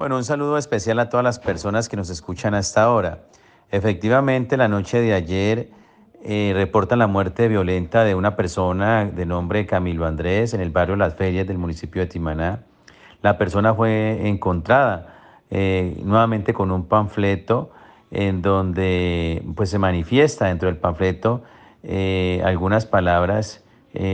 Bueno, un saludo especial a todas las personas que nos escuchan hasta ahora. Efectivamente, la noche de ayer reportan la muerte violenta de una persona de nombre Camilo Andrés en el barrio Las Ferias del municipio de Timaná. La persona fue encontrada nuevamente con un panfleto en donde pues, se manifiesta dentro del panfleto algunas palabras,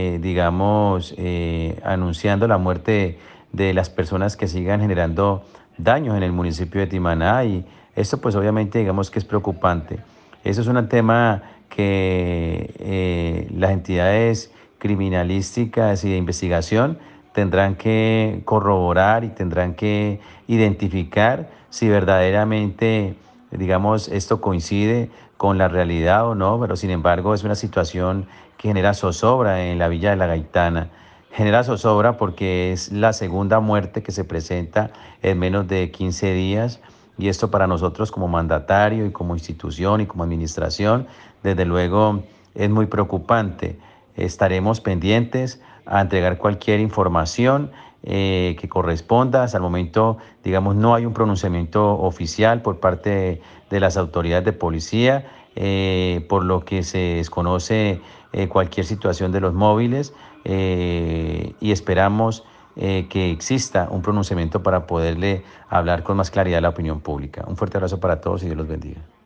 anunciando la muerte de las personas que sigan generando daños en el municipio de Timaná, y esto pues obviamente digamos que es preocupante. Eso es un tema que las entidades criminalísticas y de investigación tendrán que corroborar y tendrán que identificar si verdaderamente, digamos, esto coincide con la realidad o no, pero sin embargo es una situación que genera zozobra en la Villa de la Gaitana. Genera zozobra porque es la segunda muerte que se presenta en menos de 15 días, y esto para nosotros como mandatario y como institución y como administración, desde luego es muy preocupante. Estaremos pendientes a entregar cualquier información que corresponda. Hasta el momento, digamos, no hay un pronunciamiento oficial por parte de las autoridades de policía, por lo que se desconoce cualquier situación de los móviles, y esperamos que exista un pronunciamiento para poderle hablar con más claridad a la opinión pública. Un fuerte abrazo para todos y Dios los bendiga.